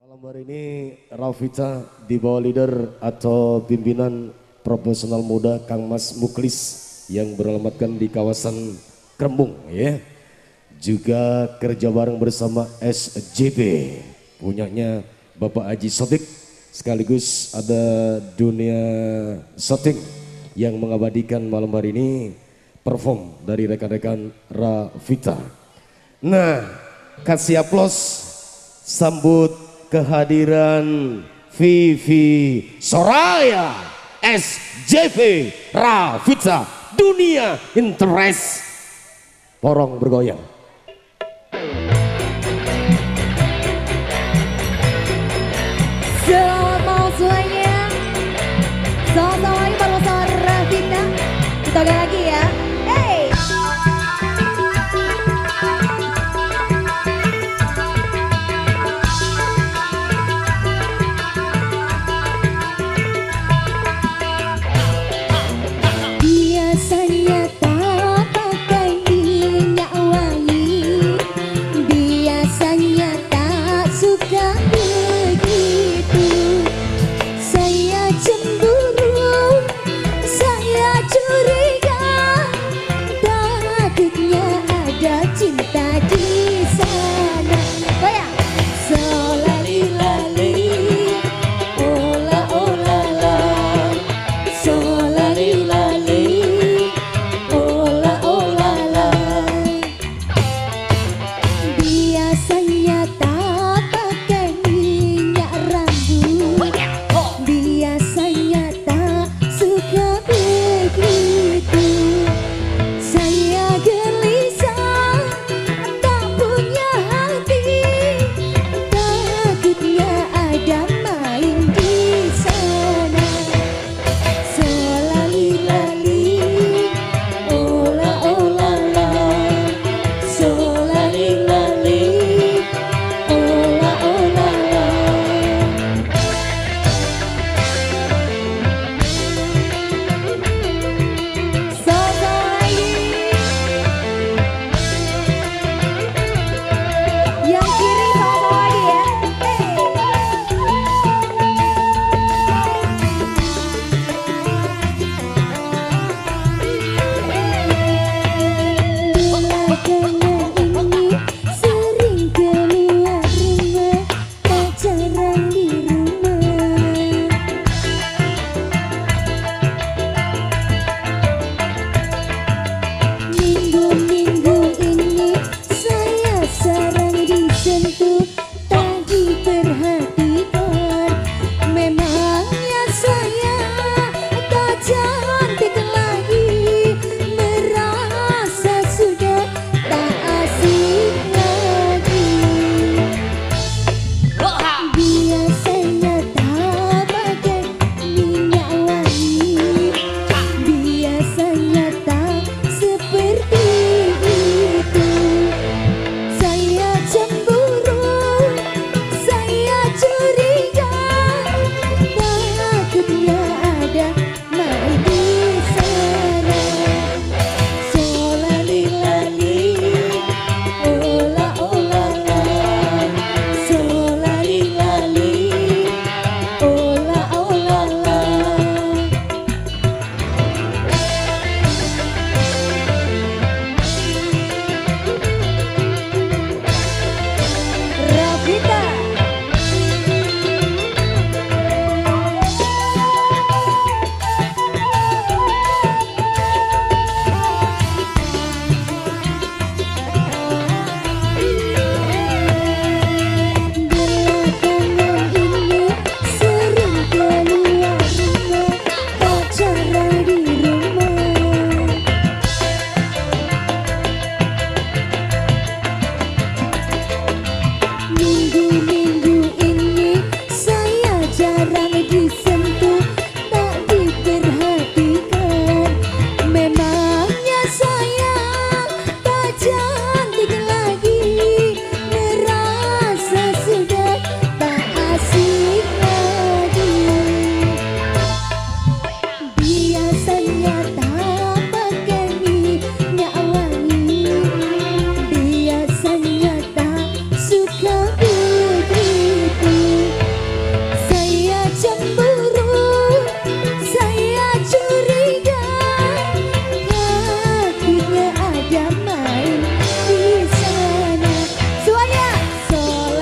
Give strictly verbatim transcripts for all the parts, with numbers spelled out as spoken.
Malam hari ini Rafita di bawah leader atau pimpinan profesional muda Kang Mas Muklis yang beralamatkan di kawasan Krembung ya. Juga kerja bareng bersama S J B punyanya Bapak Haji Sotik, sekaligus ada dunia shooting yang mengabadikan malam hari ini perform dari rekan-rekan Rafita. Nah, kasih aplaus sambut kehadiran Vivi Soraya S J V Rafita Dunia Interest. Porong bergoyang. Selamat malam semuanya. Selamat malam lagi para sahabat Rafita. Kita gak lagi ya. Hey. Biasanya tak pakai minyak wangi,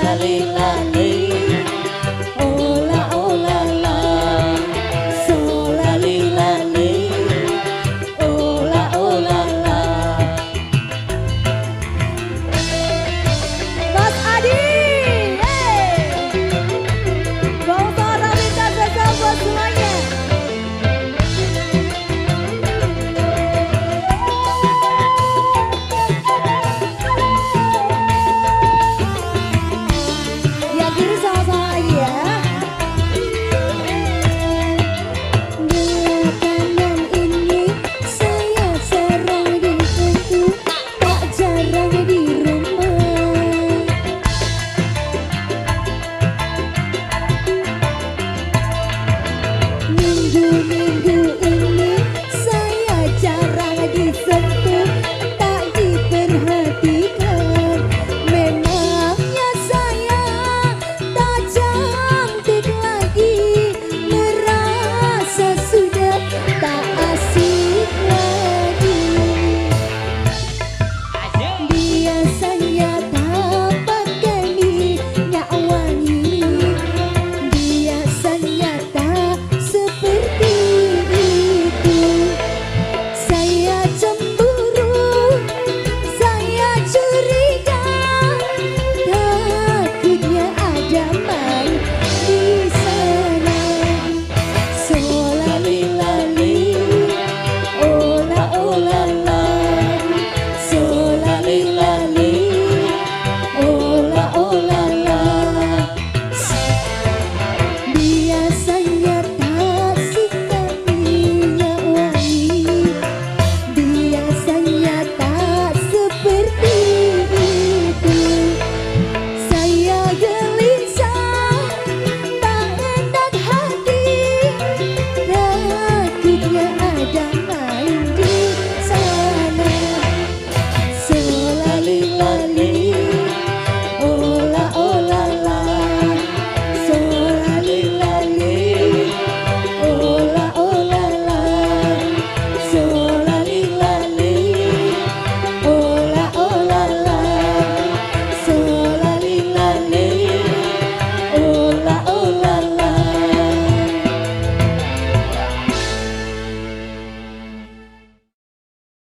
la li la